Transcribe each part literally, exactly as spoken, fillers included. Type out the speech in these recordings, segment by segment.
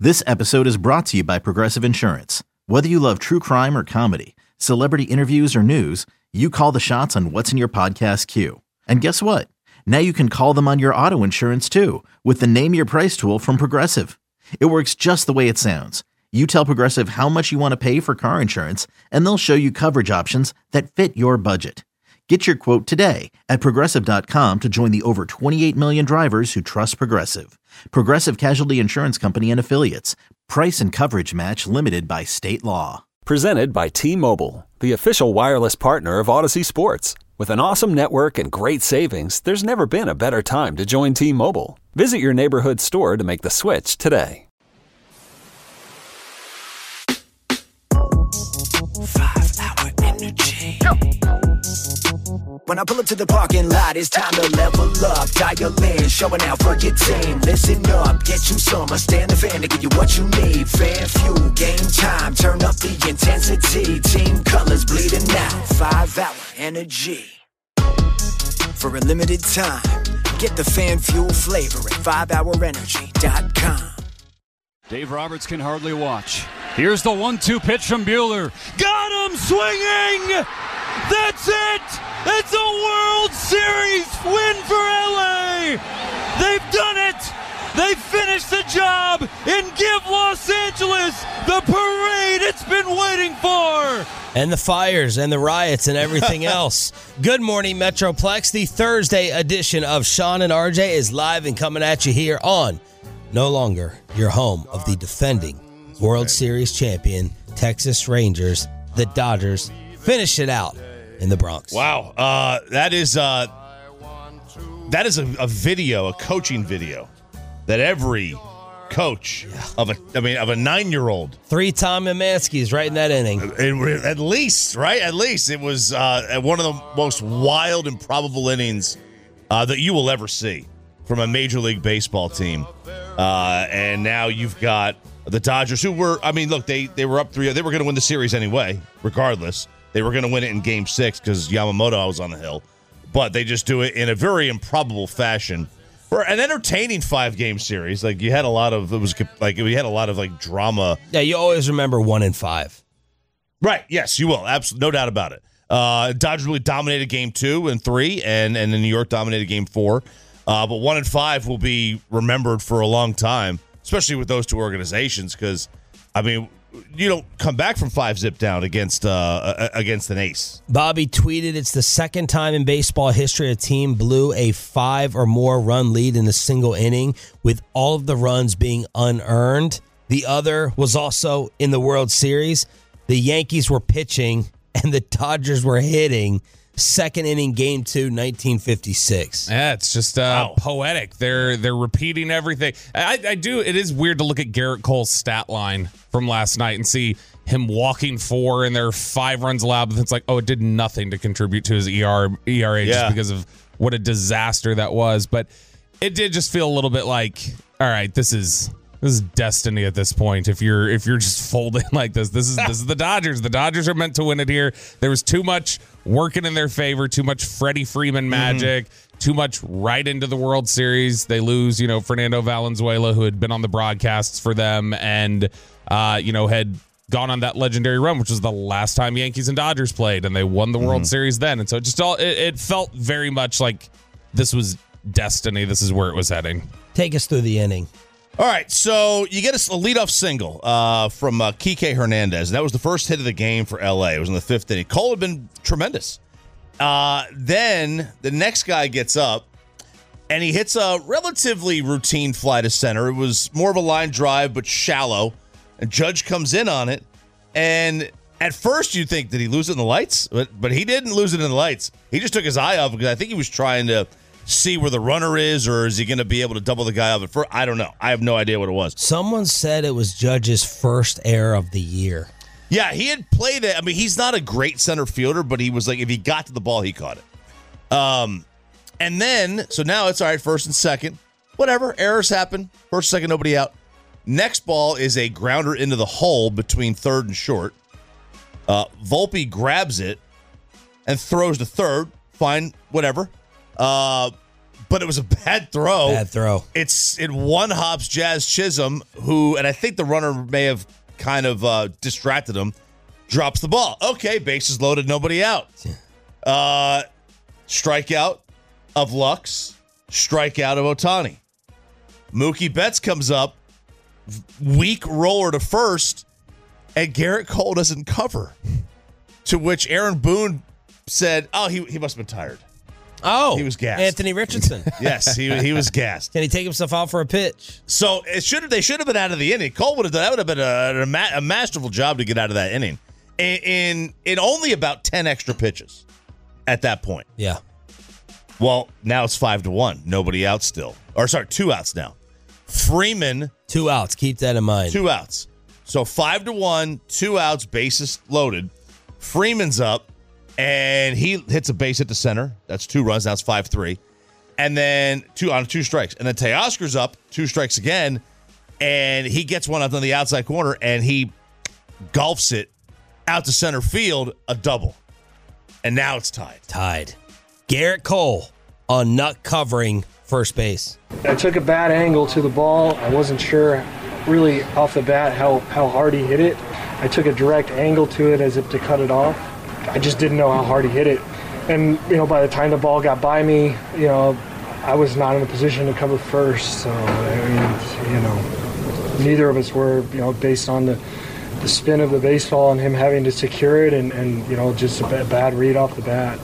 This episode is brought to you by Progressive Insurance. Whether you love true crime or comedy, celebrity interviews or news, you call the shots on what's in your podcast queue. And guess what? Now you can call them on your auto insurance too with the Name Your Price tool from Progressive. It works just the way it sounds. You tell Progressive how much you want to pay for car insurance, and they'll show you coverage options that fit your budget. Get your quote today at Progressive dot com to join the over twenty-eight million drivers who trust Progressive. Progressive Casualty Insurance Company and Affiliates. Price and coverage match limited by state law. Presented by T-Mobile, the official wireless partner of Odyssey Sports. With an awesome network and great savings, there's never been a better time to join T-Mobile. Visit your neighborhood store to make the switch today. Five-hour energy. When I pull up to the parking lot, it's time to level up. Dial in, showing out for your team. Listen up, get you some. I stand the fan to give you what you need. Fan fuel, game time, turn up the intensity. Team colors bleeding out. Five-hour energy. For a limited time, get the fan fuel flavor at five hour energy dot com. Dave Roberts can hardly watch. Here's the one two pitch from Buehler. Got him swinging! That's it! It's a World Series win for L A! They've done it! They finished the job and give Los Angeles the parade it's been waiting for! And the fires and the riots and everything else. Good morning, Metroplex. The Thursday edition of Sean and R J is live and coming at you here on no longer your home of the defending World Series champion, Texas Rangers. The Dodgers finish it out in the Bronx. Wow. Uh, that is uh, that is a, a video, a coaching video that every coach yeah. of a, I mean, of a nine-year-old. Three-time Emanskis right in that inning. It, at least, right? At least it was uh, one of the most wild and probable innings uh, that you will ever see from a Major League Baseball team. Uh, and now you've got the Dodgers, who were, I mean, look, they, they were up three. They were going to win the series anyway, regardless. They were going to win it in game six because Yamamoto was on the hill. But they just do it in a very improbable fashion. For an entertaining five-game series, like you had a lot of, it was like we had a lot of like drama. Yeah, you always remember one and five. Right, yes, you will. Absolutely, no doubt about it. Uh, Dodgers really dominated game two and three, and, and then New York dominated game four. Uh, but one and five will be remembered for a long time, especially with those two organizations, because, I mean, you don't come back from five zip down against uh, against an ace. Bobby tweeted, it's the second time in baseball history a team blew a five or more run lead in a single inning, with all of the runs being unearned. The other was also in the World Series. The Yankees were pitching and the Dodgers were hitting. Second inning, game two, nineteen fifty-six. Yeah, it's just uh, wow. poetic. They're they're repeating everything. I, I do. It is weird to look at Garrett Cole's stat line from last night and see him walking four and there are five runs allowed. But it's like, oh, it did nothing to contribute to his E R, E R A yeah. just because of what a disaster that was. But it did just feel a little bit like, all right, this is. This is destiny at this point. If you're if you're just folding like this, this is this is the Dodgers. The Dodgers are meant to win it here. There was too much working in their favor, too much Freddie Freeman magic, mm-hmm. too much right into the World Series. They lose, you know, Fernando Valenzuela, who had been on the broadcasts for them and uh, you know, had gone on that legendary run, which was the last time Yankees and Dodgers played, and they won the World mm-hmm. Series then. And so it just all it, it felt very much like this was destiny. This is where it was heading. Take us through the inning. All right, so you get a leadoff single uh, from uh, Kike Hernandez. That was the first hit of the game for L A. It was in the fifth inning. Cole had been tremendous. Uh, then the next guy gets up, and he hits a relatively routine fly to center. It was more of a line drive, but shallow. And Judge comes in on it, and at first you think, did he lose it in the lights? But, but he didn't lose it in the lights. He just took his eye off because I think he was trying to see where the runner is, or is he going to be able to double the guy up at first? I don't know. I have no idea what it was. Someone said it was Judge's first error of the year. Yeah, he had played it. I mean, he's not a great center fielder, but he was like, if he got to the ball, he caught it. Um, and then, so now it's all right, first and second. Whatever, errors happen. First, second, nobody out. Next ball is a grounder into the hole between third and short. Uh, Volpe grabs it and throws to third. Fine, whatever. Uh, but it was a bad throw. Bad throw. It's it one hops Jazz Chisholm, who, and I think the runner may have kind of uh, distracted him, drops the ball. Okay, bases loaded, nobody out. Uh, strikeout of Lux, strikeout of Ohtani. Mookie Betts comes up, weak roller to first, and Garrett Cole doesn't cover. To which Aaron Boone said, oh, he, he must have been tired. Oh, he was gassed. Anthony Richardson. Yes, he he was gassed. Can he take himself out for a pitch? So it should have. They should have been out of the inning. Cole would have done. That would have been a, a, ma- a masterful job to get out of that inning. In, in in only about ten extra pitches at that point. Yeah. Well, now it's five to one. Nobody out still. Or sorry, two outs now. Freeman. Two outs. Keep that in mind. Two outs. So five to one, two outs, bases loaded. Freeman's up. And he hits a base hit to center. That's two runs. Now it's five three. And then two on two strikes. And then Teoscar's up, two strikes again. And he gets one up on the outside corner, and he golfs it out to center field, a double. And now it's tied. Tied. Garrett Cole on not covering first base. I took a bad angle to the ball. I wasn't sure really off the bat how, how hard he hit it. I took a direct angle to it as if to cut it off. I just didn't know how hard he hit it. And, you know, by the time the ball got by me, you know, I was not in a position to cover first. So, I mean, you know, neither of us were, you know, based on the, the spin of the baseball and him having to secure it and, and you know, just a bad, bad read off the bat.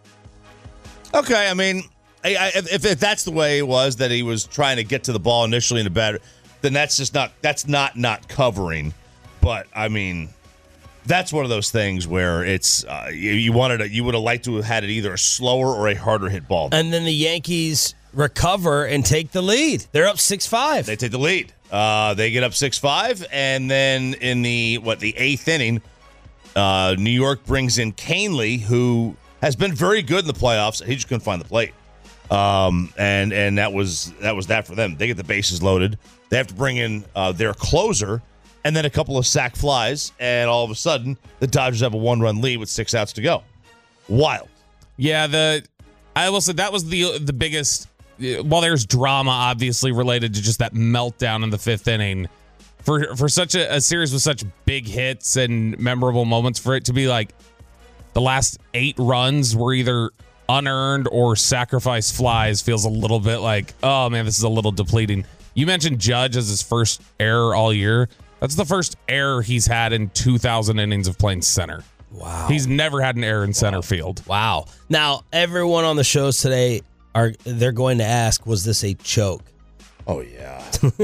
Okay, I mean, I, I, if, if that's the way it was, that he was trying to get to the ball initially in a bad, then that's just not, that's not not covering. But, I mean... That's one of those things where it's uh, you, you wanted a, you would have liked to have had it either a slower or a harder hit ball. And then the Yankees recover and take the lead. They're up six five. They take the lead. Uh, they get up six five, and then in the what the eighth inning, uh, New York brings in Canely, who has been very good in the playoffs. He just couldn't find the plate, um, and and that was that was that for them. They get the bases loaded. They have to bring in uh, their closer. And then a couple of sac flies, and all of a sudden, the Dodgers have a one-run lead with six outs to go. Wild. Yeah, the I will say that was the the biggest. While there's drama, obviously related to just that meltdown in the fifth inning, for for such a, a series with such big hits and memorable moments, for it to be like the last eight runs were either unearned or sacrifice flies, feels a little bit like, oh man, this is a little depleting. You mentioned Judge as his first error all year. That's the first error he's had in two thousand innings of playing center. Wow. He's never had an error in center wow. field. Wow. Now, everyone on the shows today, are they're going to ask, was this a choke? Oh, yeah.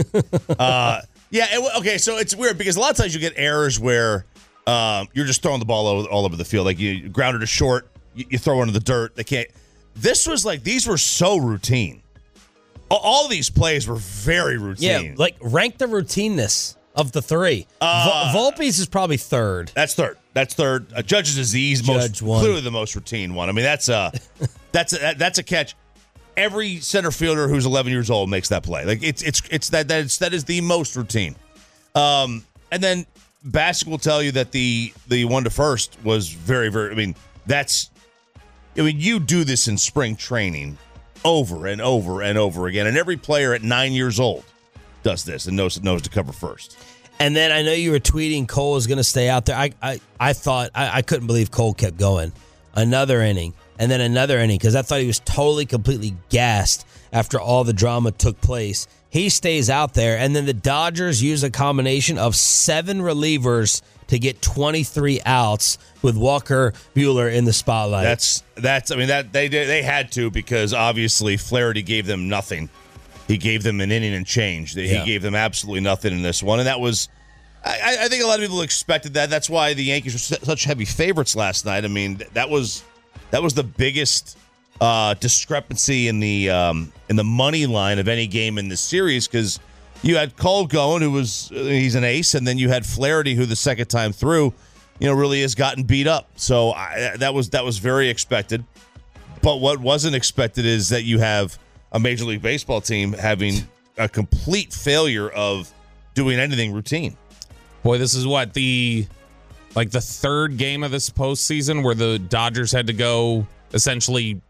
uh, yeah, it, okay, so it's weird because a lot of times you get errors where um, you're just throwing the ball all, all over the field. Like you grounded to short, you, you throw into the dirt. They can't. This was like, these were so routine. All of these plays were very routine. Yeah, like rank the routineness of the three. Uh, Volpe's is probably third. That's third. That's third. Uh, Judge's is the most Judge one. Clearly the most routine one. I mean, that's a that's a, that's a catch. Every center fielder who's eleven years old makes that play. Like it's it's it's that that is that is the most routine. Um, and then Bassick will tell you that the the one to first was very very. I mean, that's. I mean, you do this in spring training over and over and over again, and every player at nine years old does this and knows knows to cover first. And then I know you were tweeting Cole is going to stay out there. I I, I thought I, I couldn't believe Cole kept going. Another inning and then another inning because I thought he was totally completely gassed after all the drama took place. He stays out there, and then the Dodgers use a combination of seven relievers to get twenty-three outs with Walker Buehler in the spotlight. That's that's. I mean that they they had to because obviously Flaherty gave them nothing. He gave them an inning and change. He yeah. gave them absolutely nothing in this one, and that was. I, I think a lot of people expected that. That's why the Yankees were such heavy favorites last night. I mean that was that was the biggest uh, discrepancy in the um, in the money line of any game in this series because. You had Cole going, who was uh, he's an ace, and then you had Flaherty, who the second time through, you know, really has gotten beat up. So I, that was that was very expected. But what wasn't expected is that you have a Major League Baseball team having a complete failure of doing anything routine. Boy, this is what the like the third game of this postseason where the Dodgers had to go essentially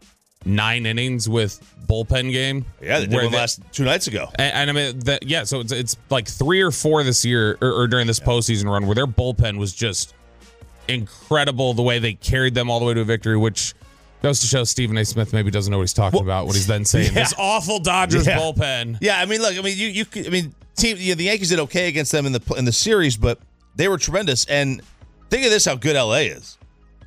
nine innings with bullpen game. Yeah, they did one they, last two nights ago. And, and I mean, that, yeah, so it's, it's like three or four this year or, or during this yeah. postseason run where their bullpen was just incredible the way they carried them all the way to a victory, which goes to show Stephen A. Smith maybe doesn't know what he's talking well, about when he's then saying yeah. this awful Dodgers yeah. bullpen. Yeah, I mean, look, I mean, you, you, I mean, team, you know, the Yankees did okay against them in the in the series, but they were tremendous. And think of this: how good L A is.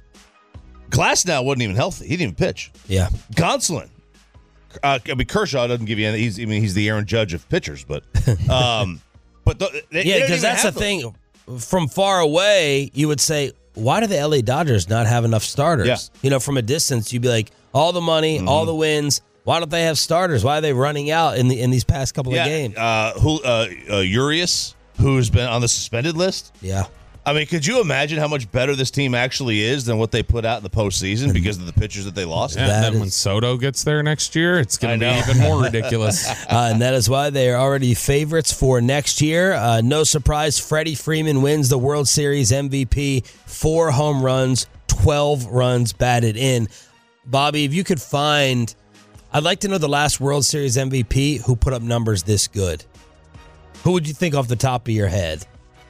Glasnow wasn't even healthy; he didn't even pitch. Yeah, Gonsolin. Uh, I mean, Kershaw doesn't give you any. He's, I mean, he's the Aaron Judge of pitchers, but, um, but the, they, yeah, because that's the them. thing. From far away, you would say, why do the L A Dodgers not have enough starters? Yeah. You know, from a distance, you'd be like, all the money, mm-hmm. all the wins. Why don't they have starters? Why are they running out in the in these past couple yeah, of games? Uh, who, uh, uh, Urias, who's been on the suspended list. Yeah. I mean, could you imagine how much better this team actually is than what they put out in the postseason because of the pitchers that they lost? Yeah, and then is, when Soto gets there next year, it's going to be even more ridiculous. Uh, and that is why they are already favorites for next year. Uh, no surprise, Freddie Freeman wins the World Series M V P, four home runs, twelve runs batted in. Bobby, if you could find, I'd like to know the last World Series M V P who put up numbers this good. Who would you think off the top of your head?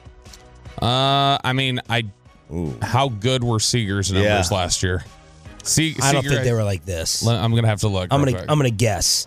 Uh, I mean, I. Ooh. How good were Seager's numbers yeah. last year? Se- I don't Seager, think they were like this. I'm gonna have to look. I'm gonna. Quick. I'm gonna guess.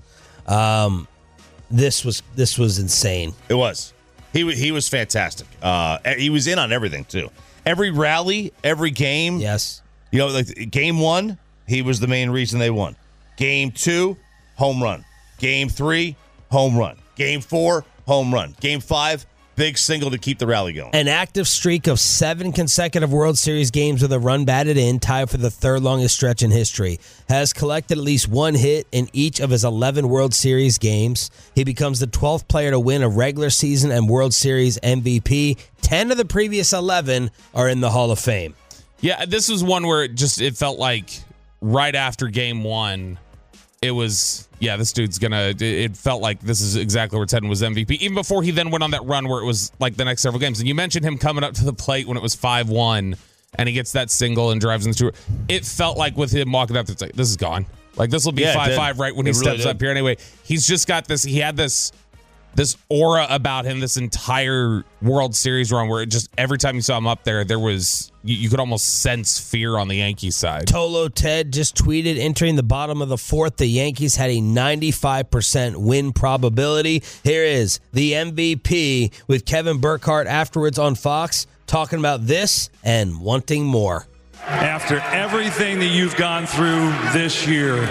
Um, this was this was insane. It was. He he was fantastic. Uh, he was in on everything too. Every rally, every game. Yes. You know, like game one, he was the main reason they won. Game two, home run. Game three, home run. Game four, home run. Game five. Big single to keep the rally going. An active streak of seven consecutive World Series games with a run batted in, tied for the third longest stretch in history. Has collected at least one hit in each of his eleven World Series games. He becomes the twelfth player to win a regular season and World Series M V P. ten of the previous eleven are in the Hall of Fame. Yeah, this was one where it just it felt like right after game one, it was, yeah, this dude's gonna, it felt like this is exactly where it's heading, was M V P. Even before he then went on that run where it was like the next several games. And you mentioned him coming up to the plate when it was five one and he gets that single and drives in the tour. It felt like with him walking up, it's like, this is gone. Like this will be five five yeah, right when he really steps did. up here anyway. He's just got this, he had this, this aura about him this entire World Series run where it just, every time you saw him up there, there was, you, you could almost sense fear on the Yankees side. Tolo Ted just tweeted, entering the bottom of the fourth, the Yankees had a ninety-five percent win probability. Here is the M V P with Kevin Burkhardt afterwards on Fox, talking about this and wanting more. After everything that you've gone through this year,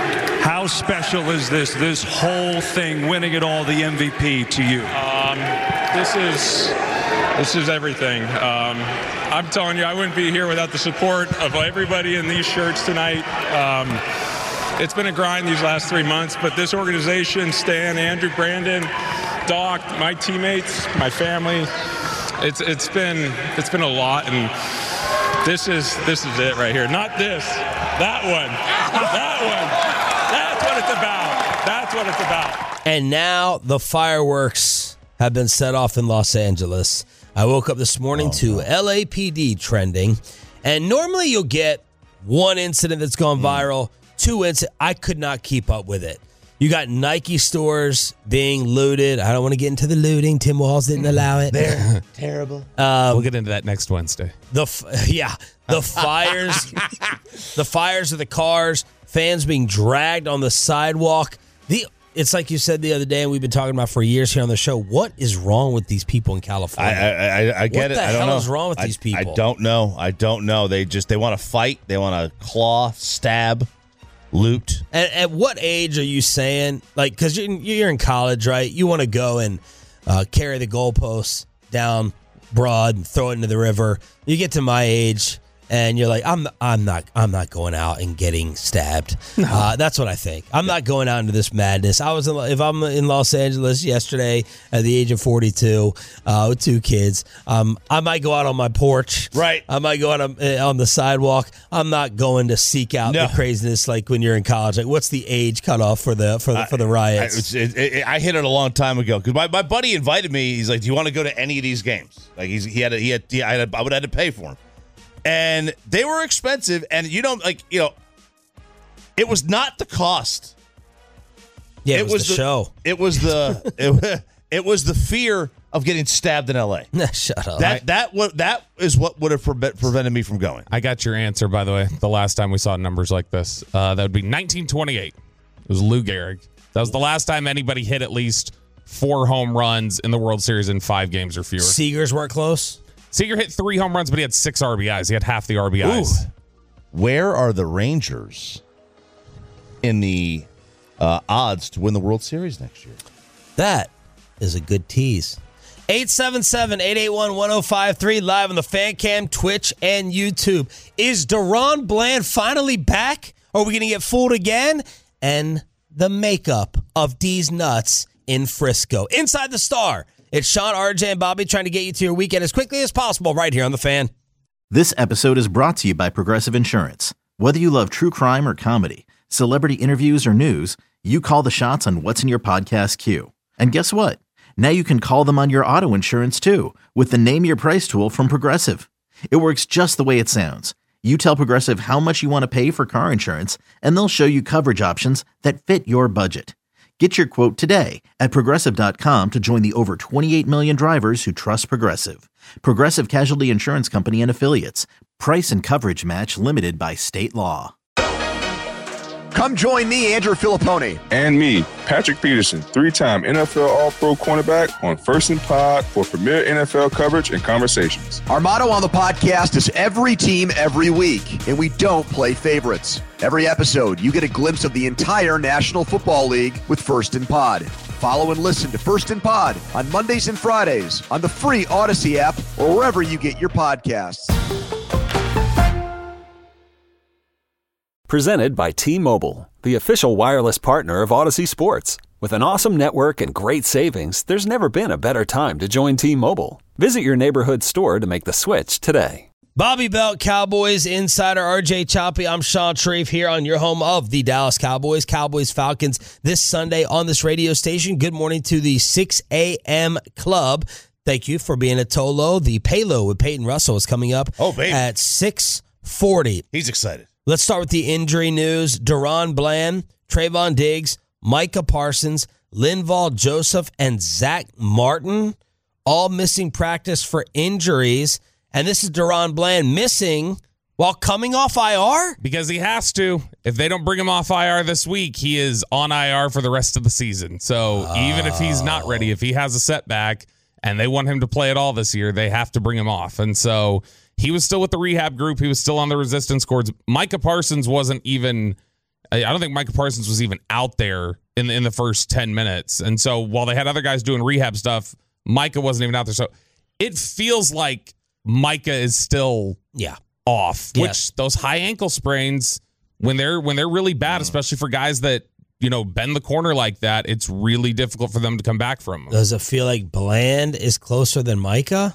how special is this, this whole thing, winning it all, the M V P to you? Um, this is this is everything. Um, I'm telling you, I wouldn't be here without the support of everybody in these shirts tonight. Um, it's been a grind these last three months, but this organization, Stan, Andrew, Brandon, Doc, my teammates, my family, it's it's been it's been a lot, and this is this is it right here. Not this, that one, that one. That's what it's about. That's what it's about. And now the fireworks have been set off in Los Angeles. I woke up this morning oh, to no. L A P D trending, and normally you'll get one incident that's gone mm. viral, two incidents. I could not keep up with it. You got Nike stores being looted. I don't want to get into the looting. Tim Walz didn't allow it. They're terrible. Um, we'll get into that next Wednesday. The yeah, the fires, the fires of the cars, fans being dragged on the sidewalk. The It's like you said the other day, and we've been talking about for years here on the show. What is wrong with these people in California? I I, I get what it. The I don't hell know. is wrong with I, these people? I don't know. I don't know. They just they want to fight. They want to claw, stab, loot. At, at what age are you saying? Like, because you're, you're in college, right? You want to go and uh, carry the goalposts down Broad and throw it into the river. You get to my age, and you're like, I'm, I'm not, I'm not going out and getting stabbed. No. Uh, that's what I think. I'm not going out into this madness. I was, in, if I'm in Los Angeles yesterday at the age of forty-two uh, with two kids, um, I might go out on my porch. Right. I might go out on, on the sidewalk. I'm not going to seek out no. the craziness like when you're in college. Like, what's the age cutoff for the for the for the riots? I, it, it, I hit it a long time ago because my, my buddy invited me. He's like, "Do you want to go to any of these games?" Like he's he had a, he had, he had a, I would have to pay for him. And they were expensive, and you don't like you know. It was not the cost. Yeah, it, it was, was the, the show. It was the it, it was the fear of getting stabbed in L A. Shut up. That that what that is what would have pre- prevented me from going. I got your answer, by the way. The last time we saw numbers like this, uh, that would be nineteen twenty-eight. It was Lou Gehrig. That was the last time anybody hit at least four home runs in the World Series in five games or fewer. Seagers weren't close. Seager hit three home runs, but he had six R B Is. He had half the R B Is. Ooh. Where are the Rangers in the uh, odds to win the World Series next year? That is a good tease. eight seven seven, eight eight one, one oh five three, live on the Fan Cam, Twitch, and YouTube. Is DaRon Bland finally back? Are we going to get fooled again? And the makeup of D's Nuts in Frisco. Inside the Star, it's Sean, R J, and Bobby trying to get you to your weekend as quickly as possible right here on the Fan. This episode is brought to you by Progressive Insurance. Whether you love true crime or comedy, celebrity interviews or news, you call the shots on what's in your podcast queue. And guess what? Now you can call them on your auto insurance too with the Name Your Price tool from Progressive. It works just the way it sounds. You tell Progressive how much you want to pay for car insurance, and they'll show you coverage options that fit your budget. Get your quote today at Progressive dot com to join the over twenty-eight million drivers who trust Progressive. Progressive Casualty Insurance Company and Affiliates. Price and coverage match limited by state law. Come join me, Andrew Filippone. And me, Patrick Peterson, three-time N F L All-Pro cornerback on First and Pod for premier N F L coverage and conversations. Our motto on the podcast is every team, every week, and we don't play favorites. Every episode, you get a glimpse of the entire National Football League with First and Pod. Follow and listen to First and Pod on Mondays and Fridays on the free Odyssey app or wherever you get your podcasts. Presented by T-Mobile, the official wireless partner of Odyssey Sports. With an awesome network and great savings, there's never been a better time to join T-Mobile. Visit your neighborhood store to make the switch today. Bobby Belt, Cowboys insider R J Choppy. I'm Sean Sharif here on your home of the Dallas Cowboys. Cowboys Falcons this Sunday on this radio station. Good morning to the six a.m. club. Thank you for being a Tolo. The Payload with Peyton Russell is coming up oh, baby. at six forty. He's excited. Let's start with the injury news. DaRon Bland, Trayvon Diggs, Micah Parsons, Linval Joseph, and Zach Martin all missing practice for injuries. And this is DaRon Bland missing while coming off I R? Because he has to. If they don't bring him off I R this week, he is on I R for the rest of the season. So oh. even if he's not ready, if he has a setback and they want him to play at all this year, they have to bring him off. And so he was still with the rehab group. He was still on the resistance cords. Micah Parsons wasn't even, I don't think Micah Parsons was even out there in the, in the first ten minutes. And so while they had other guys doing rehab stuff, Micah wasn't even out there. So it feels like Micah is still yeah off, yeah. which those high ankle sprains, when they're when they're really bad, mm. especially for guys that, you know, bend the corner like that, it's really difficult for them to come back from them. Does it feel like Bland is closer than Micah?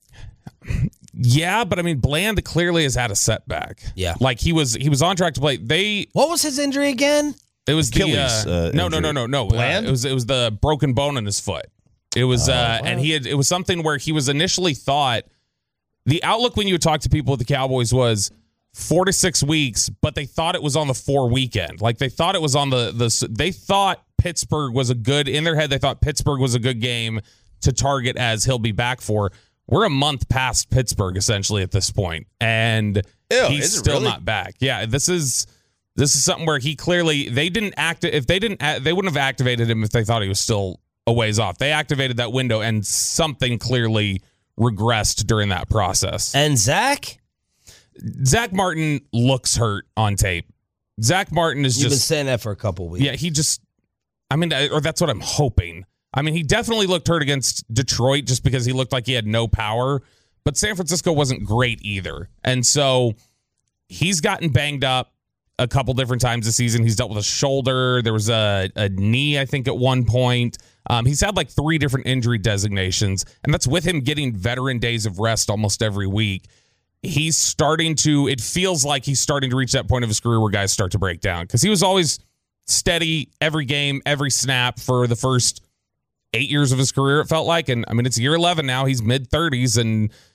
Yeah, but I mean, Bland clearly has had a setback. Yeah, like he was he was on track to play. They what was his injury again? It was Achilles, the uh, uh, no, no, no, no, no. Bland? Uh, it was it was the broken bone in his foot. It was, uh, uh and he had it was something where he was initially thought. The outlook when you would talk to people at the Cowboys was four to six weeks, but they thought it was on the four weekend. Like they thought it was on the the. They thought Pittsburgh was a good in their head. They thought Pittsburgh was a good game to target as he'll be back for. We're a month past Pittsburgh essentially at this point, and Ew, he's still really? not back. Yeah, this is this is something where he clearly they didn't act. If they didn't, they wouldn't have activated him if they thought he was still a ways off. They activated that window, and something clearly regressed during that process. And Zach? Zach Martin looks hurt on tape. Zach Martin is You've just... been saying that for a couple weeks. Yeah, he just... I mean, or that's what I'm hoping. I mean, he definitely looked hurt against Detroit just because he looked like he had no power, but San Francisco wasn't great either. And so he's gotten banged up a couple different times this season. He's dealt with a shoulder. There was a, a knee, I think, at one point. Um, he's had like three different injury designations, and that's with him getting veteran days of rest almost every week. He's starting to, it feels like he's starting to reach that point of his career where guys start to break down, because he was always steady every game, every snap for the first eight years of his career, it felt like. And I mean, it's year eleven now. He's mid thirties, and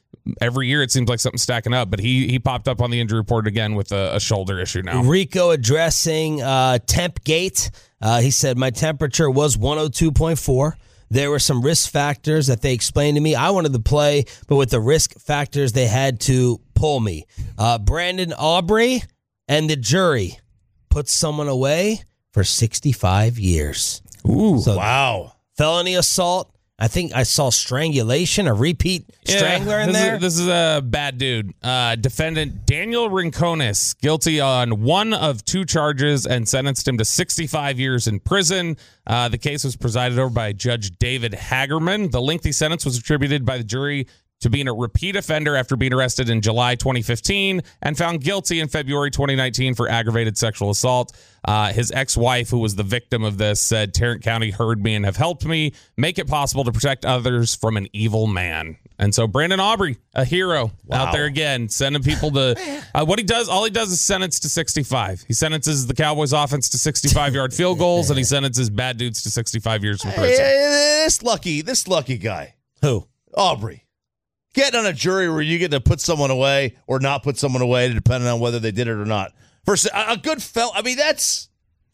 every year it seems like something's stacking up, but he he popped up on the injury report again with a, a shoulder issue now. Rico addressing uh, temp gate. Uh, he said, my temperature was one oh two point four. There were some risk factors that they explained to me. I wanted to play, but with the risk factors, they had to pull me. Uh, Brandon Aubrey and the jury put someone away for sixty-five years. Ooh, so, wow. Felony assault. I think I saw strangulation, a repeat strangler yeah, in this there. Is, this is a bad dude. Uh, defendant Daniel Rincones, guilty on one of two charges and sentenced him to sixty-five years in prison. Uh, the case was presided over by Judge David Hagerman. The lengthy sentence was attributed by the jury to being a repeat offender after being arrested in July twenty fifteen and found guilty in February twenty nineteen for aggravated sexual assault. Uh, his ex-wife, who was the victim of this, said, Tarrant County heard me and have helped me make it possible to protect others from an evil man. And so Brandon Aubrey, a hero Wow. out there again, sending people to uh, what he does. All he does is sentence to sixty-five. He sentences the Cowboys offense to sixty-five yard field goals, and he sentences bad dudes to sixty-five years in prison. Hey, this lucky, this lucky guy. Who? Aubrey. Getting on a jury where you get to put someone away or not put someone away, depending on whether they did it or not. For a good fella, I mean, that's.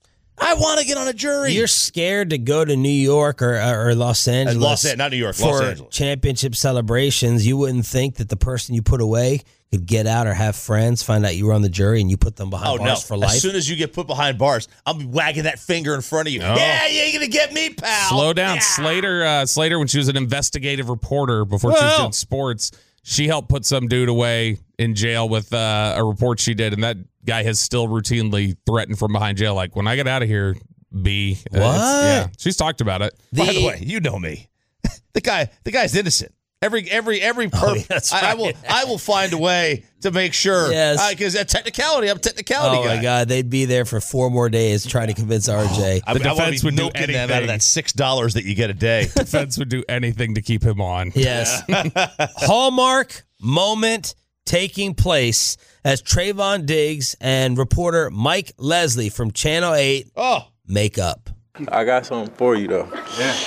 I want to get on a jury. You're scared to go to New York or or Los Angeles. Los Angeles, not New York, for Los Angeles. championship celebrations. You wouldn't think that the person you put away could get out or have friends, find out you were on the jury, and you put them behind Oh, bars no. for life. As soon as you get put behind bars, I'll be wagging that finger in front of you. Oh. Yeah, you ain't going to get me, pal. Slow down. Yeah. Slater, uh, Slater, when she was an investigative reporter before she was Well. doing sports, she helped put some dude away in jail with uh, a report she did, and that guy has still routinely threatened from behind jail, like, when I get out of here, B. Uh, What? it's- yeah, she's talked about it. By the way, you know me. the guy, the guy's innocent. Every every every perp, Oh, yeah, that's I, I right. will I will find a way to make sure. Yes. Because a technicality, I'm a technicality Oh, guy. my God. They'd be there for four more days trying to convince R J. I, The I want defense to be would do milking them out of anything. that six dollars that you get a day. Defense would do anything to keep him on. Yes. Hallmark moment taking place as Trayvon Diggs and reporter Mike Leslie from Channel eight Oh, make up. I got something for you, though.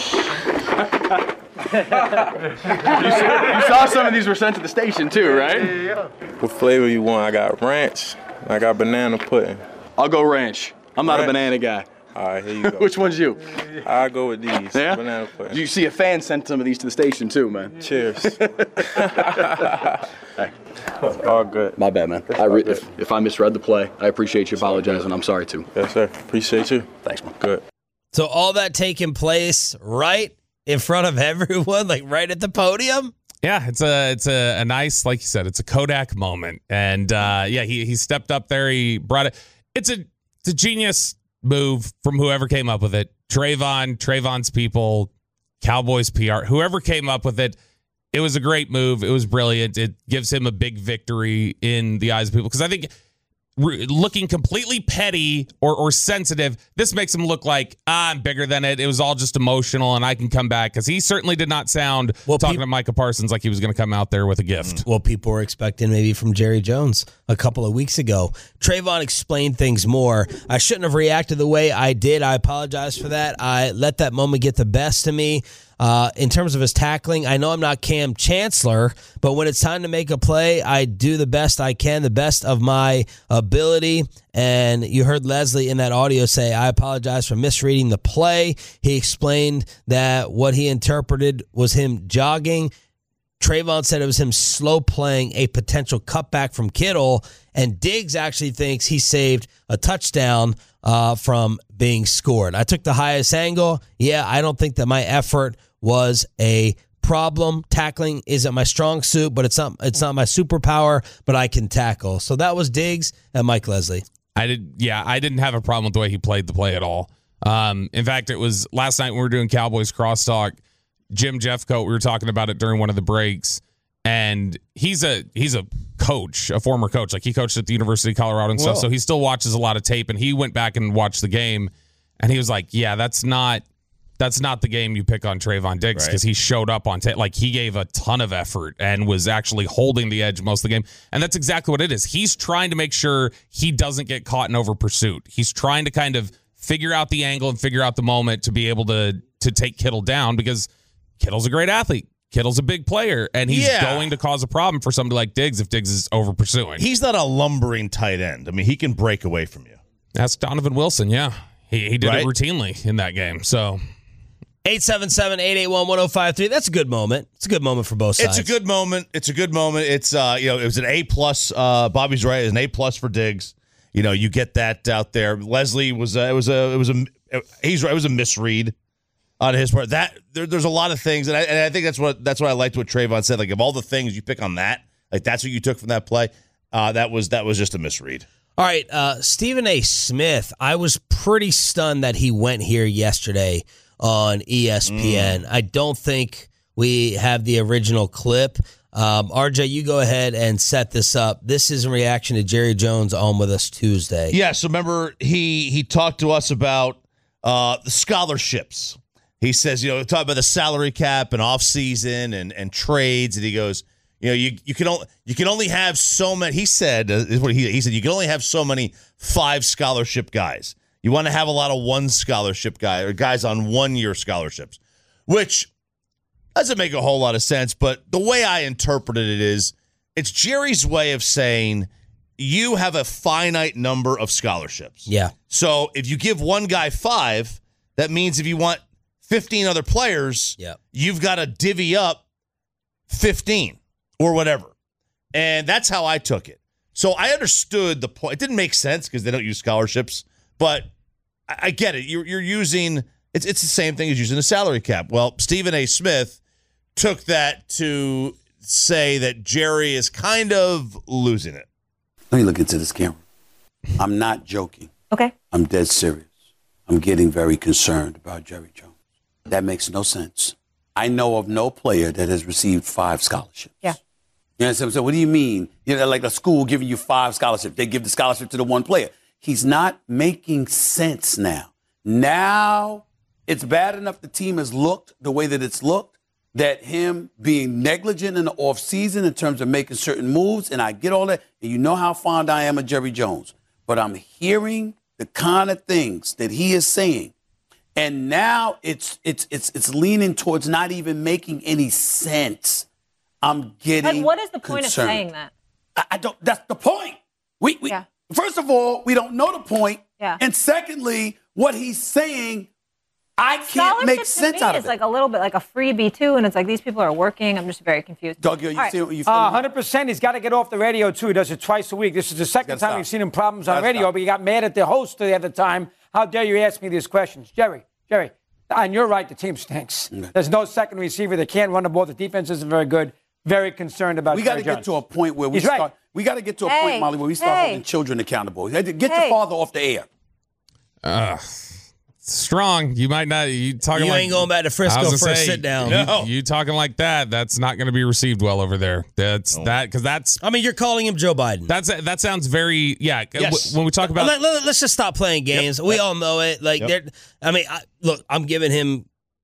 You saw some of these were sent to the station too, right? What flavor you want? I got ranch. I got banana pudding. I'll go ranch. I'm not a Ranch. banana guy. All right, here you go. Which one's you? I'll go with these. Yeah? Banana pudding. You see a fan sent some of these to the station too, man. Cheers. Hey, All good. my bad, man. I re- if, if I misread the play, I appreciate you apologizing. I'm sorry too. Yes, sir. Appreciate you. Thanks, man. Good. So all that taking place right in front of everyone, like right at the podium. Yeah, it's a it's a, a nice, like you said, it's a Kodak moment, and uh, yeah, he he stepped up there, he brought it. It's a it's a genius move from whoever came up with it. Trayvon, Trayvon's people, Cowboys P R, whoever came up with it. It was a great move. It was brilliant. It gives him a big victory in the eyes of people because I think re- looking completely petty or, or sensitive, this makes him look like, ah, I'm bigger than it. It was all just emotional and I can come back because he certainly did not sound Well, talking peop- to Micah Parsons like he was going to come out there with a gift. Well, people were expecting maybe from Jerry Jones a couple of weeks ago. Trayvon explained things more. I shouldn't have reacted the way I did. I apologize for that. I let that moment get the best of me. Uh, in terms of his tackling, I know I'm not Cam Chancellor, but when it's time to make a play, I do the best I can, the best of my ability. And you heard Leslie in that audio say, I apologize for misreading the play. He explained that what he interpreted was him jogging. Trayvon said it was him slow playing a potential cutback from Kittle, and Diggs actually thinks he saved a touchdown uh, from being scored. I took the highest angle. Yeah, I don't think that my effort was a problem. Tackling isn't my strong suit, but it's not it's not my superpower, but I can tackle. So that was Diggs and Mike Leslie. I did, yeah, I didn't have a problem with the way he played the play at all. Um, in fact, it was last night when we were doing Cowboys crosstalk. Jim Jeffcoat, we were talking about it during one of the breaks, and he's a he's a coach, a former coach. Like he coached at the University of Colorado and stuff, Whoa. so he still watches a lot of tape. And he went back and watched the game, and he was like, "Yeah, that's not that's not the game you pick on Trayvon Diggs because Right. he showed up on tape. Like he gave a ton of effort and was actually holding the edge most of the game. And that's exactly what it is. He's trying to make sure he doesn't get caught in over pursuit. He's trying to kind of figure out the angle and figure out the moment to be able to to take Kittle down because Kittle's a great athlete. Kittle's a big player, and he's Yeah. going to cause a problem for somebody like Diggs if Diggs is over pursuing. He's not a lumbering tight end. I mean, he can break away from you. Ask Donovan Wilson, yeah. He, he did Right? it routinely in that game. So eight seven seven, eight eight one, one oh five three. That's a good moment. It's a good moment for both sides. It's a good moment. It's a good moment. It's uh, you know, it was an A plus. Uh, Bobby's right. It's an A plus for Diggs. You know, you get that out there. Leslie was uh, it was a it was a he's right. It was a misread on his part. That there, there's a lot of things, and I, and I think that's what that's what I liked what Trayvon said. Like, of all the things you pick on that, like that's what you took from that play. Uh, that was that was just a misread. All right, uh, Stephen A. Smith, I was pretty stunned that he went here yesterday on E S P N. Mm. I don't think we have the original clip. Um, R J, you go ahead and set this up. This is in reaction to Jerry Jones on With Us Tuesday. Yeah, so remember, he he talked to us about uh, the scholarships. He says, you know, talk about the salary cap and offseason and, and trades, and he goes, you know, you you can only you can only have so many. He said, uh, is what he he said, you can only have so many five scholarship guys. You want to have a lot of one scholarship guy or guys on one year scholarships, which doesn't make a whole lot of sense. But the way I interpreted it is, it's Jerry's way of saying you have a finite number of scholarships. Yeah. So if you give one guy five, that means if you want fifteen other players, yeah. you've got to divvy up fifteen. Or whatever. And that's how I took it. So I understood the point. It didn't make sense because they don't use scholarships, but I, I get it. You're, you're using, it's, it's the same thing as using a salary cap. Well, Stephen A. Smith took that to say that Jerry is kind of losing it. Let me look into this camera. I'm not joking. Okay. I'm dead serious. I'm getting very concerned about Jerry Jones. That makes no sense. I know of no player that has received five scholarships. Yeah. You know what I'm saying? What do you mean? You know, like a school giving you five scholarships. They give the scholarship to the one player. He's not making sense now. Now it's bad enough the team has looked the way that it's looked, that him being negligent in the offseason in terms of making certain moves, and I get all that. And you know how fond I am of Jerry Jones. But I'm hearing the kind of things that he is saying. And now it's it's it's it's leaning towards not even making any sense. I'm getting But what is the point concerned. of saying that? I, I don't. That's the point. We, we yeah. First of all, we don't know the point. Yeah. And secondly, what he's saying, I can't Scholarship make to sense me out of is it. like a little bit like a freebie too, and it's like these people are working. I'm just very confused. Doug, you All right. see what you Uh, one hundred percent. He's got to get off the radio, too. He does it twice a week. This is the second Gotta time stop. we've seen him problems on Gotta radio, stop. but he got mad at the host the other time. How dare you ask me these questions? Jerry, Jerry, and you're right, the team stinks. Okay. There's no second receiver. They can't run the ball. The defense isn't very good. Very concerned about We got to Jerry get Jones. to a point where we He's start. right. We got to get to a Hey, point, Molly, where we start hey. holding children accountable. Get the Hey. father off the air. Uh, strong. You might not. You talking You like, ain't going back to Frisco I was for gonna a say, sit down. You, No. you talking like that? That's not going to be received well over there. That's that because that's. I mean, you're calling him Joe Biden. That's that sounds very yeah. Yes. When we talk about Let, let, let's just stop playing games. Yep. We Yep. all know it. Like, Yep. they're I mean, I, look, I'm giving him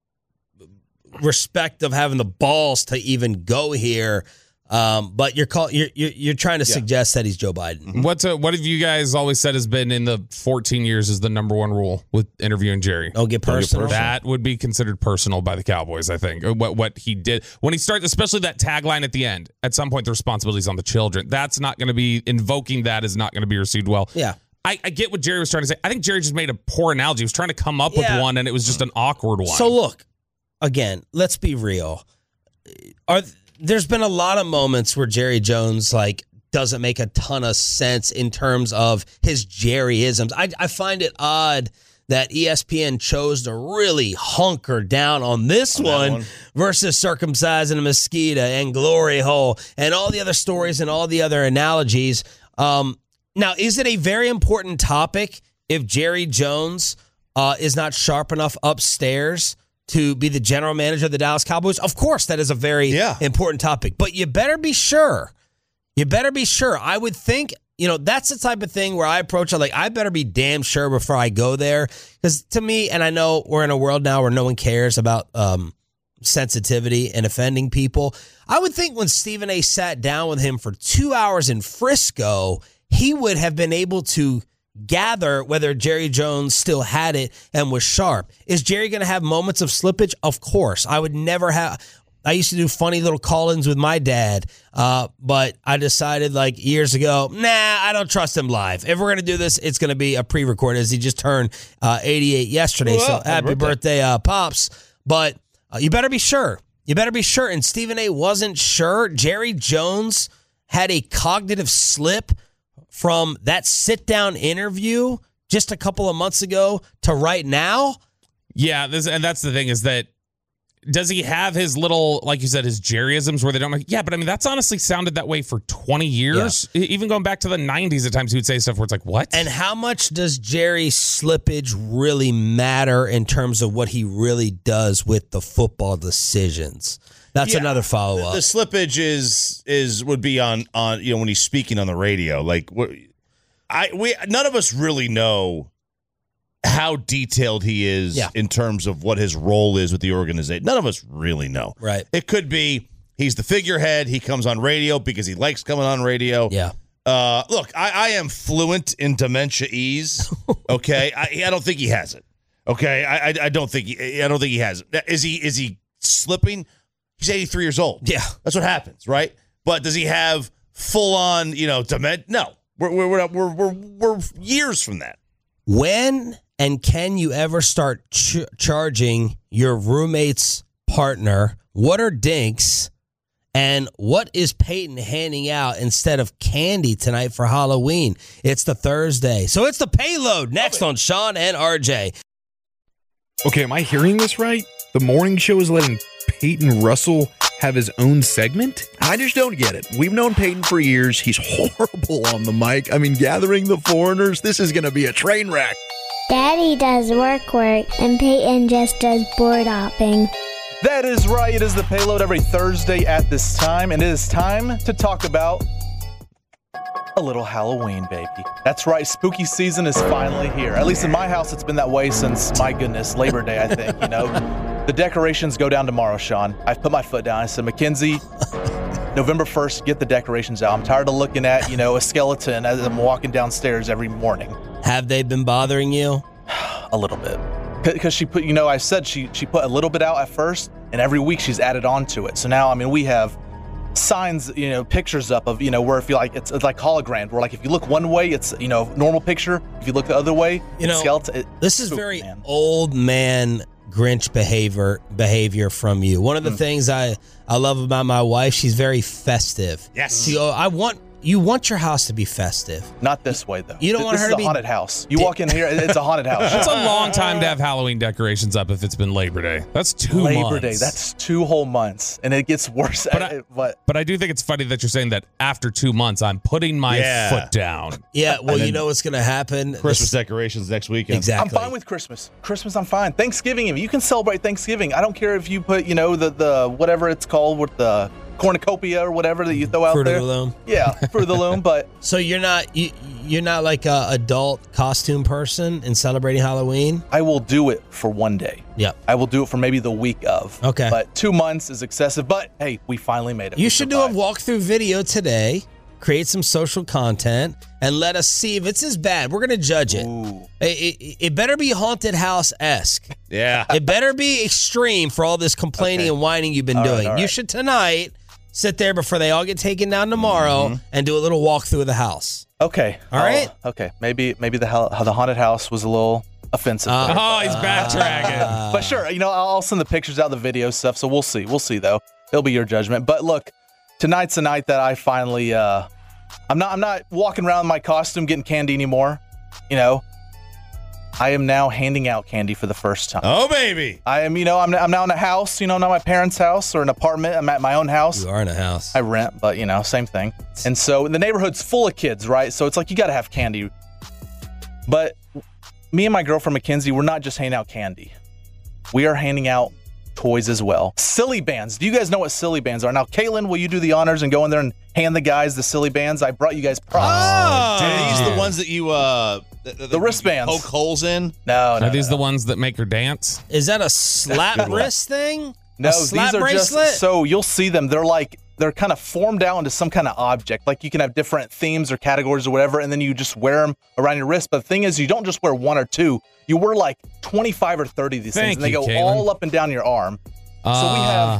respect of having the balls to even go here. Um, but you're call, you're, you're you're trying to Yeah. suggest that he's Joe Biden. what's a, what have you guys always said has been in the fourteen years is the number one rule with interviewing Jerry? Don't get personal. That would be considered personal by the Cowboys, I think. What what he did when he started, especially that tagline at the end. At some point, the responsibility is on the children. That's not going to be invoking. That is not going to be received well. Yeah. I, I get what Jerry was trying to say. I think Jerry just made a poor analogy. He was trying to come up Yeah. with one, and it was just an awkward one. So look, again, let's be real. Are there's been a lot of moments where Jerry Jones like doesn't make a ton of sense in terms of his Jerryisms. I, I find it odd that E S P N chose to really hunker down on this On that one, one. versus circumcising a mosquito and glory hole and all the other stories and all the other analogies. Um, now, is it a very important topic if Jerry Jones uh, is not sharp enough upstairs to be the general manager of the Dallas Cowboys? Of course, that is a very Yeah. important topic. But you better be sure. You better be sure. I would think, you know, that's the type of thing where I approach it like, I better be damn sure before I go there. Because to me, and I know we're in a world now where no one cares about um, sensitivity and offending people. I would think when Stephen A. sat down with him for two hours in Frisco, he would have been able to gather whether Jerry Jones still had it and was sharp. Is Jerry going to have moments of slippage? Of course. I would never have. I used to do funny little call-ins with my dad, uh, but I decided like years ago, nah, I don't trust him live. If we're going to do this, it's going to be a pre-recorded, as he just turned uh, eighty-eight yesterday. Well, so happy happy birthday, birthday uh, Pops. But uh, you better be sure. You better be sure. And Stephen A. wasn't sure. Jerry Jones had a cognitive slip from that sit-down interview just a couple of months ago to right now. Yeah, this, and that's the thing is that does he have his little, like you said, his Jerryisms where they don't make, yeah, but I mean, that's honestly sounded that way for twenty years. Yeah. Even going back to the nineties, at times he would say stuff where it's like, what? And how much does Jerry's slippage really matter in terms of what he really does with the football decisions? That's Yeah. another follow-up. The slippage is is would be on on you know when he's speaking on the radio. Like what I we none of us really know how detailed he is Yeah. in terms of what his role is with the organization. None of us really know. Right. It could be he's the figurehead. He comes on radio because he likes coming on radio. Yeah. Uh, look, I, I am fluent in dementia ease. Okay, I, I don't think he has it. Okay, I, I I don't think he, I don't think he has it. Is he is he slipping? He's eighty-three years old. Yeah, that's what happens, right? But does he have full on you know dement? No, we're we're we're we're, we're, we're years from that. When and can you ever start ch- charging your roommate's partner? What are dinks? And what is Peyton handing out instead of candy tonight for Halloween? It's the Thursday. So it's the payload next on Sean and R J. Okay, am I hearing this right? The morning show is letting Peyton Russell have his own segment? I just don't get it. We've known Peyton for years. He's horrible on the mic. I mean, gathering the foreigners, this is going to be a train wreck. Daddy does work work, and Peyton just does board hopping. That is right. It is the payload every Thursday at this time, and it is time to talk about a little Halloween, baby. That's right. Spooky season is finally here. At least in my house, it's been that way since, my goodness, Labor Day, I think, you know. The decorations go down tomorrow, Sean. I've put my foot down. I said, Mackenzie, November first, get the decorations out. I'm tired of looking at, you know, a skeleton as I'm walking downstairs every morning. Have they been bothering you? A little bit. Because she put, you know, I said she she put a little bit out at first, and every week she's added on to it. So now, I mean, we have signs, you know, pictures up of, you know, where if you like, it's, it's like hologram, where like if you look one way, it's, you know, normal picture. If you look the other way, you know, skeleton. It, this is oh, very man. old man Grinch behavior behavior from you. One of the Mm. things I, I love about my wife, she's very festive. Yes. She, oh, I want you want your house to be festive. Not this way, though. You don't Th- want this her is to a be haunted house. You walk in here, it's a haunted house. It's a long time to have Halloween decorations up if it's been Labor Day. That's two Labor months. Day. That's two whole months, and it gets worse. But at I- it, but But I do think it's funny that you're saying that after two months, I'm putting my Yeah. foot down. Yeah, well, And you then know what's going to happen. Christmas This- decorations next weekend. Exactly. I'm fine with Christmas. Christmas, I'm fine. Thanksgiving, you can celebrate Thanksgiving. I don't care if you put, you know, the the whatever it's called with the cornucopia or whatever that you throw out Fruit there. of the Loom. Yeah, Fruit of the Loom. But So you're not you, you're not like a adult costume person in celebrating Halloween? I will do it for one day. Yep. I will do it for maybe the week of. Okay. But two months is excessive. But hey, we finally made it. You We should do a survived. walkthrough video today, create some social content, and let us see if it's as bad. We're going to judge it. It, it. It better be haunted house-esque. Yeah. It better be extreme for all this complaining Okay. and whining you've been All right, doing. all You right. should tonight sit there before they all get taken down tomorrow Mm-hmm. and do a little walkthrough of the house. Okay. All I'll- right. Okay. Maybe maybe the hell- the haunted house was a little offensive. Uh, there. Oh, he's backtracking. But sure, you know, I'll I'll send the pictures out, the video stuff. So we'll see. We'll see, though. It'll be your judgment. But look, tonight's the night that I finally. Uh, I'm not. I'm not walking around in my costume getting candy anymore. You know, I am now handing out candy for the first time. Oh, baby. I am. You know, I'm. I'm now in a house. You know, not my parents' house or an apartment. I'm at my own house. You are in a house. I rent, but you know, same thing. And so the neighborhood's full of kids, right? So it's like you got to have candy. But me and my girlfriend Mackenzie, we're not just handing out candy. We are handing out toys as well. Silly bands. Do you guys know what silly bands are? Now, Caitlin, will you do the honors and go in there and hand the guys the silly bands? I brought you guys props. Are these the ones that you uh the, the, The wristbands. poke holes in? No, no. Are these no. the ones that make her dance? Is that a slap Good one. wrist thing? No, a these slap are bracelet? just so you'll see them. They're like they're kind of formed out into some kind of object. Like you can have different themes or categories or whatever, and then you just wear them around your wrist. But the thing is, you don't just wear one or two. You wear like twenty-five or thirty of these Thank things, and they you, go Caitlin. all up and down your arm. So we Uh, have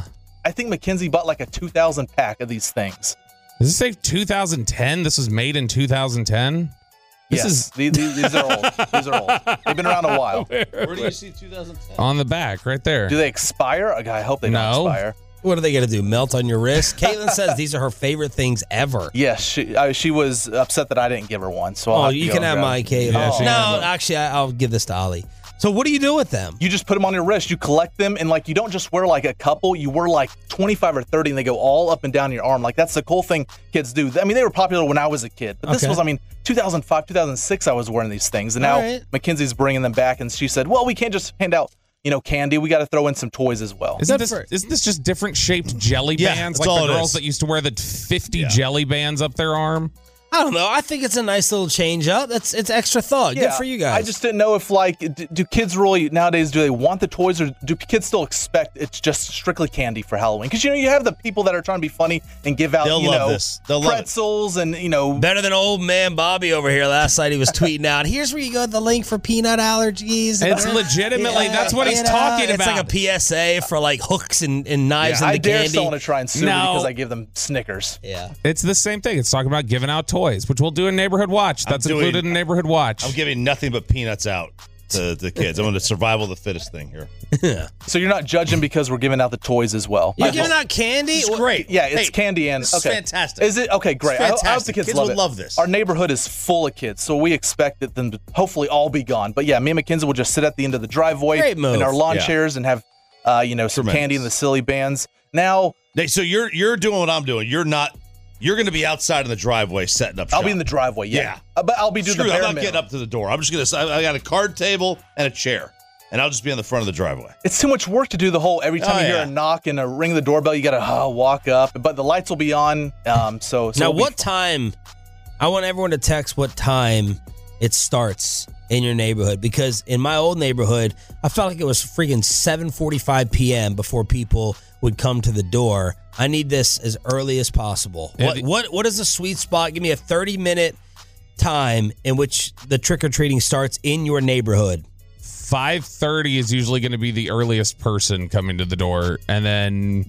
I think Mackenzie bought like a two thousand pack of these things. Does it say two thousand ten? This was made in two thousand ten? This yes, is these, these are old. These are old. They've been around a while. Where, Where do you see two thousand ten? On the back, right there. Do they expire? I hope they no. don't expire. What are they going to do? Melt on your wrist? Caitlin says these are her favorite things ever. Yes, she uh, she was upset that I didn't give her one. So I'll oh, have to you go can and have grab my it. Caitlin. Yeah, she no, can have it. actually, I, I'll give this to Ollie. So what do you do with them? You just put them on your wrist. You collect them, and like you don't just wear like a couple. You wear like twenty-five or thirty, and they go all up and down your arm. Like that's the cool thing kids do. I mean, they were popular when I was a kid, but this Okay. was, I mean, two thousand five, two thousand six. I was wearing these things, and now All right. Mackenzie's bringing them back, and she said, "Well, we can't just hand out, you know, candy. We got to throw in some toys as well." Isn't this, isn't this just different shaped jelly Yeah, bands? that's Like all the it girls is. that used to wear the fifty Yeah. jelly bands up their arm? I don't know. I think it's a nice little change up. That's it's extra thought. Good for you guys. I just didn't know if like, do, do kids really nowadays, do they want the toys, or do kids still expect it's just strictly candy for Halloween? Because you know you have the people that are trying to be funny and give out They'll you love know this. They'll love it. pretzels and you know Better than old man Bobby over here last night. He was tweeting out, here's where you go, the link for peanut allergies. It's legitimately, that's what he's You know, talking it's about. like a P S A for like hooks and, and knives Yeah, and I the dare candy. someone to try and sue me No. because I give them Snickers. Yeah. It's the same thing. It's talking about giving out toys, which we'll do in Neighborhood Watch. That's I'm doing- included in Neighborhood Watch. I'm giving nothing but peanuts out to the kids. I'm going to survival of the fittest thing here. So you're not judging because we're giving out the toys as well. You're Like, giving out candy? It's great. Yeah, it's Hey, candy and this is okay. fantastic. Is it okay? Great. It's I, I hope the fantastic. kids, Kids love will it. love this. Our neighborhood is full of kids, so we expect that them to hopefully all be gone. But yeah, me and Mackenzie will just sit at the end of the driveway Great move. in our lawn Yeah. chairs and have, uh, you know, some Tremendous. candy and the silly bands. Now Hey, so you're you're doing what I'm doing. You're not. You're going to be outside in the driveway setting up shop. I'll be in the driveway. Yeah, Yeah. Uh, but I'll be doing Screw the it, bare I'm not minimum. getting up to the door. I'm just going to. I got a card table and a chair, and I'll just be on the front of the driveway. It's too much work to do the whole. Every time Oh, you hear yeah. a knock and a ring of the doorbell, you got to uh, walk up. But the lights will be on. Um, so, so Now, it'll be- what time? I want everyone to text what time it starts in your neighborhood, because in my old neighborhood, I felt like it was freaking seven forty-five p.m. before people would come to the door. I need this as early as possible. Yeah, What the- what what is the sweet spot? Give me a thirty minute time in which the trick or treating starts in your neighborhood. five thirty is usually going to be the earliest person coming to the door, and then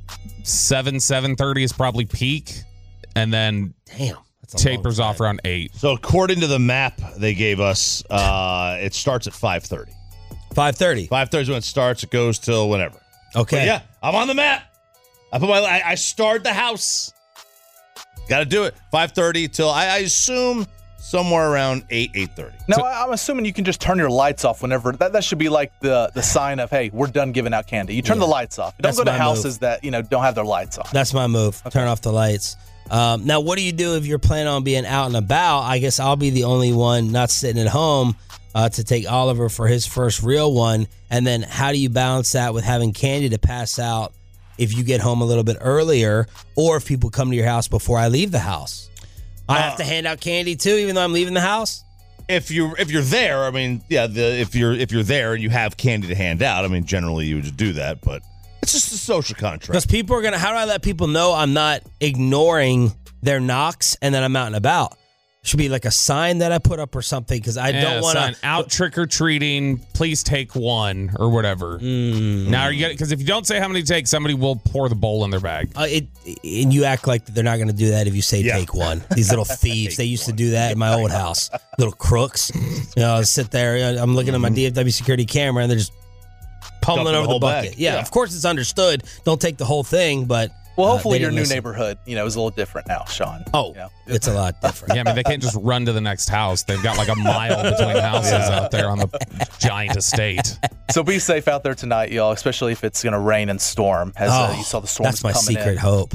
seven, seven thirty is probably peak, and then Damn, that's a long tapers off around eight. So according to the map they gave us, uh, it starts at five thirty. five thirty. five thirty is when it starts. It goes till whenever. Okay. But yeah, I'm on the map. I put my. I, I start the house. Got to do it. five thirty till I, I assume somewhere around eight, eight thirty. No, I- I'm assuming you can just turn your lights off whenever. That, that should be like the, the sign of, hey, we're done giving out candy. You turn Yeah. the lights off. Don't That's go to my houses move. that you know don't have their lights on. That's my move. Turn off the lights. Um, now, what do you do if you're planning on being out and about? I guess I'll be the only one not sitting at home uh, to take Oliver for his first real one. And then how do you balance that with having candy to pass out if you get home a little bit earlier, or if people come to your house before I leave the house? I have to hand out candy too, even though I'm leaving the house? If you if you're there, I mean, yeah, the if you're if you're there and you have candy to hand out, I mean, generally you would do that, but it's just a social contract. Because people are going to, how do I let people know I'm not ignoring their knocks and that I'm out and about? Should be like a sign that I put up or something, because I Yeah, don't want sign, to. out trick or treating. Please take one or whatever. Mm. Now are you because if you don't say how many to take, somebody will pour the bowl in their bag. Uh, it and you act like they're not going to do that if you say Yeah. take one. These little thieves, they used to do that in my old house. Little crooks, you know, I sit there. I'm looking at my D F W security camera, and they're just pummeling Dumping the over the, whole bucket. bag. Yeah, Yeah. of course it's understood. Don't take the whole thing, but Well, uh, hopefully they your didn't new listen. neighborhood, you know, is a little different now, Sean. Oh, You know? it's a lot different. Yeah, I mean they can't just run to the next house. They've got like a mile between houses out there on the giant estate. So be safe out there tonight, y'all, especially if it's going to rain and storm. As uh, Oh, you saw the storms that's my coming secret in. hope.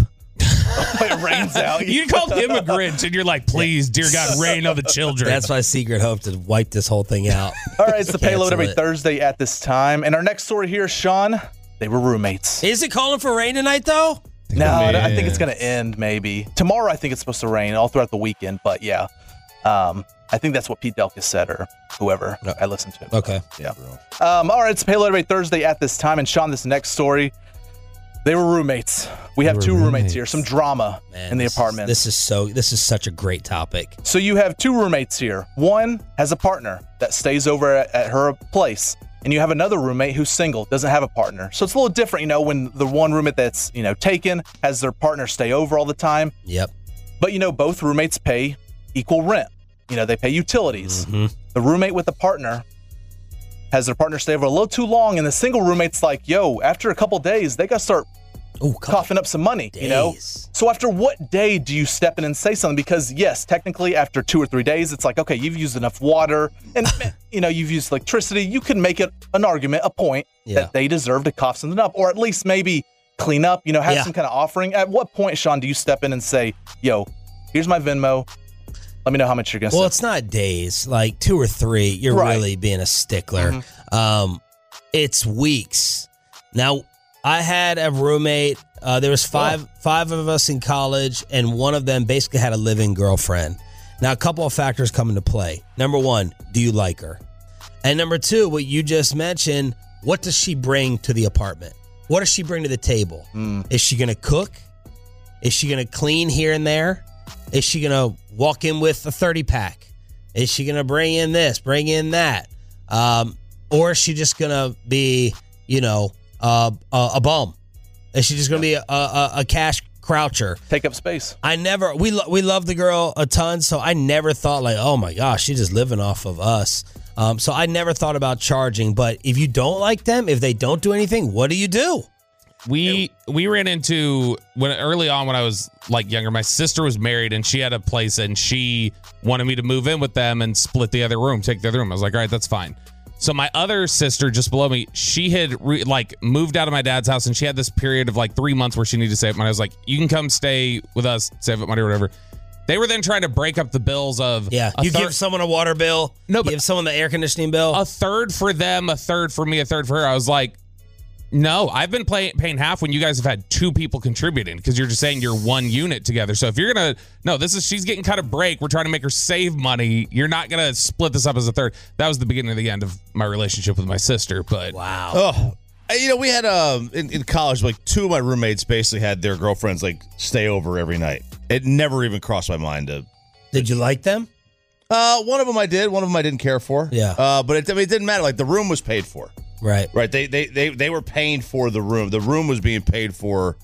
it rains out. You called him a Grinch, and you're like, please, dear God, rain on the children. That's my secret hope, to wipe this whole thing out. All right, it's the Cancel payload every it. Thursday at this time. And our next story here, Sean, they were roommates. Is it calling for rain tonight, though? No, it I think it's is. going to end maybe. Tomorrow, I think it's supposed to rain all throughout the weekend. But yeah, um, I think that's what Pete Delkus said, or whoever I listened to. Okay. Yeah. Um, all right, it's Payload every Thursday at this time. And Sean, this next story, they were roommates. We have were two roommates. roommates. here. Some drama Man, in the this is- apartment. This is so. This is such a great topic. So you have two roommates here. One has a partner that stays over at, at her place, and you have another roommate who's single, doesn't have a partner. So it's a little different, you know, when the one roommate that's, you know, taken has their partner stay over all the time. Yep. But, you know, both roommates pay equal rent. You know, they pay utilities. Mm-hmm. The roommate with the partner has their partner stay over a little too long, and the single roommate's like, yo, after a couple days, they got to start Ooh, coughing up some money, days. You know? So after what day do you step in and say something? Because, yes, technically after two or three days, it's like, okay, you've used enough water and, you know, you've used electricity. You can make it an argument, a point Yeah. that they deserve to cough something up, or at least maybe clean up, you know, have Yeah. some kind of offering. At what point, Sean, do you step in and say, yo, here's my Venmo. Let me know how much you're going to Well, send. it's not days, like two or three. You're Right. really being a stickler. Mm-hmm. Um, it's weeks. Now, I had a roommate. Uh, there was five Oh. five of us in college, and one of them basically had a living girlfriend. Now, a couple of factors come into play. Number one, do you like her? And number two, what you just mentioned, what does she bring to the apartment? What does she bring to the table? Mm. Is she going to cook? Is she going to clean here and there? Is she going to walk in with a thirty pack? Is she going to bring in this, bring in that? Um, or is she just going to be, you know, uh, a, a bum? Is she just going to be a, a, a cash croucher? Take up space. I never, we, lo- we love the girl a ton, so I never thought like, oh my gosh, she's just living off of us. Um, so I never thought about charging, but if you don't like them, if they don't do anything, what do you do? We we ran into when early on when I was like younger, my sister was married and she had a place and she wanted me to move in with them and split the other room, take the other room. I was like, all right, that's fine. So my other sister just below me, she had re- like moved out of my dad's house and she had this period of like three months where she needed to save money. I was like, you can come stay with us, save up money or whatever. They were then trying to break up the bills of Yeah, a you third- give someone a water bill, No, you but- give someone the air conditioning bill. a third for them, a third for me, a third for her. I was like, no, I've been play, paying half when you guys have had two people contributing because you're just saying you're one unit together. So if you're going to, no, this is, she's getting cut a break. We're trying to make her save money. You're not going to split this up as a third. That was the beginning of the end of my relationship with my sister. But wow. Oh, you know, we had um in, in college, like two of my roommates basically had their girlfriends like stay over every night. It never even crossed my mind to. Did you like them? Uh, one of them I did. One of them I didn't care for. Yeah. Uh, but it, I mean, it didn't matter. Like the room was paid for. Right. Right. They they they they were paying for the room. The room was being paid for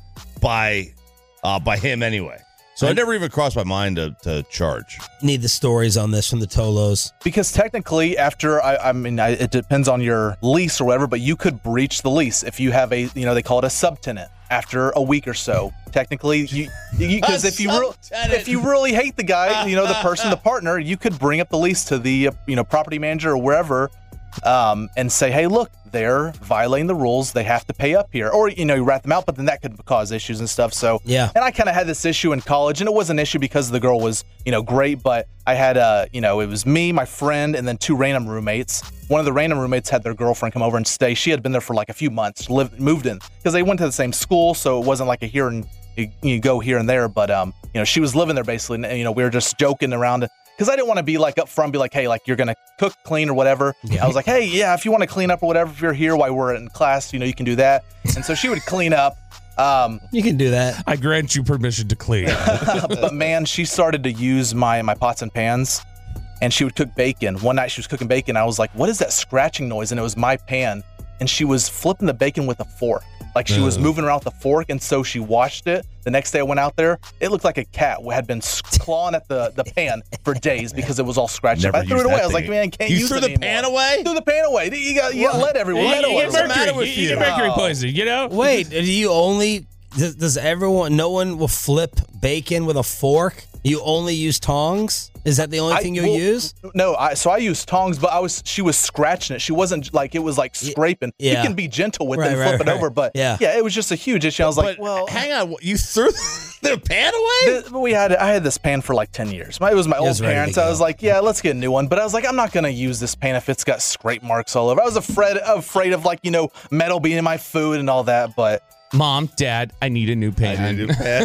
by uh by him anyway. So it never even crossed my mind to, to charge. Need the stories on this from the Tolos. Because technically, after, I, I mean, I, it depends on your lease or whatever, but you could breach the lease if you have a, you know, they call it a subtenant after a week or so. Technically, you because if you re- if you really hate the guy, you know, the person, the partner, you could bring up the lease to the, uh, you know, property manager or wherever um, and say, hey, look, they're violating the rules. They have to pay up here. Or, you know, you rat them out, but then that could cause issues and stuff. So, yeah. And I kind of had this issue in college, and it was an issue because the girl was, you know, great, but I had, uh, you know, it was me, my friend, and then two random roommates. One of the random roommates had their girlfriend come over and stay. She had been there for like a few months, lived, moved in, because they went to the same school, so it wasn't like a here and you, you go here and there, but, um, you know, she was living there basically, and, you know, we were just joking around because I didn't want to be like up front, be like, hey, like you're going to cook, clean or whatever. Yeah. I was like, hey, yeah, if you want to clean up or whatever, if you're here while we're in class, you know, you can do that. And so she would clean up. Um, you can do that. I grant you permission to clean. But man, she started to use my, my pots and pans and she would cook bacon. One night she was cooking bacon. I was like, what is that scratching noise? And it was my pan. And she was flipping the bacon with a fork. Like she was moving around with the fork, and so she washed it. The next day I went out there, it looked like a cat had been clawing at the, the pan for days because it was all scratched up. I threw it away. I was like, man, can't you use threw it the anymore. pan away? Threw the pan away. You got you got to let everyone. Let You away. get What's the matter mercury, with you you? get mercury Oh. poisoning, you know? Wait, do you only, does, does everyone, no one will flip bacon with a fork? You only use tongs? Is that the only I- thing you well, use? No, I so I used tongs, but I was she was scratching it. She wasn't like it was like scraping. Yeah. You can be gentle with Right, it and right, flip it right. over, but Yeah. yeah. it was just a huge issue. I was like, But well, hang on, you threw the pan away? the- we had I had this pan for like ten years. My, it was my old was ready to parents. I go. was like, yeah, let's get a new one. But I was like, I'm not gonna use this pan if it's got scrape marks all over. I was afraid afraid of like you know metal being in my food and all that. But Mom, Dad, I need a new pan. I need a new pan.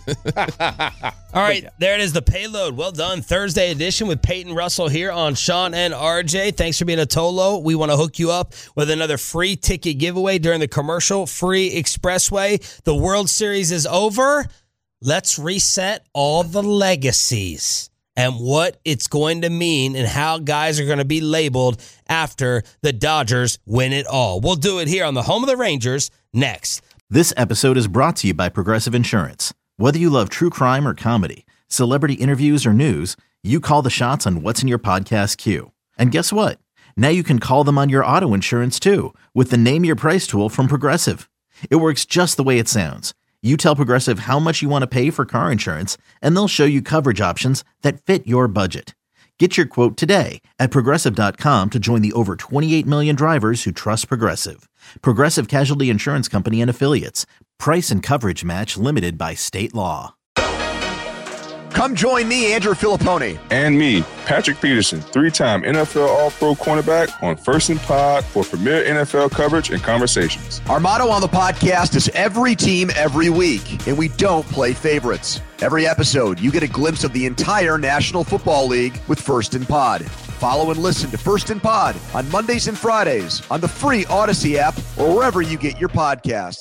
All right, there it is, the payload. Well done. Thursday edition with Peyton Russell here on Sean and R J. Thanks for being a Tolo. We want to hook you up with another free ticket giveaway during the commercial free expressway. The World Series is over. Let's reset all the legacies. and what it's going to mean and how guys are going to be labeled after the Dodgers win it all. We'll do it here on the home of the Rangers next. This episode is brought to you by Progressive Insurance. Whether you love true crime or comedy, celebrity interviews or news, you call the shots on what's in your podcast queue. And guess what? Now you can call them on your auto insurance too with the Name Your Price tool from Progressive. It works just the way it sounds. You tell Progressive how much you want to pay for car insurance, and they'll show you coverage options that fit your budget. Get your quote today at Progressive dot com to join the over twenty-eight million drivers who trust Progressive. Progressive Casualty Insurance Company and Affiliates. Price and coverage match limited by state law. Come join me, Andrew Filippone. And me, Patrick Peterson, three-time N F L All-Pro cornerback on First and Pod for premier N F L coverage and conversations. Our motto on the podcast is every team, every week, and we don't play favorites. Every episode, you get a glimpse of the entire National Football League with First and Pod. Follow and listen to First and Pod on Mondays and Fridays on the free Odyssey app or wherever you get your podcasts.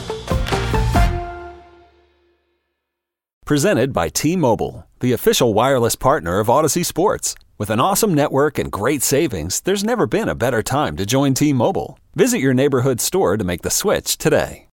Presented by T-Mobile, the official wireless partner of Odyssey Sports. With an awesome network and great savings, there's never been a better time to join T-Mobile. Visit your neighborhood store to make the switch today.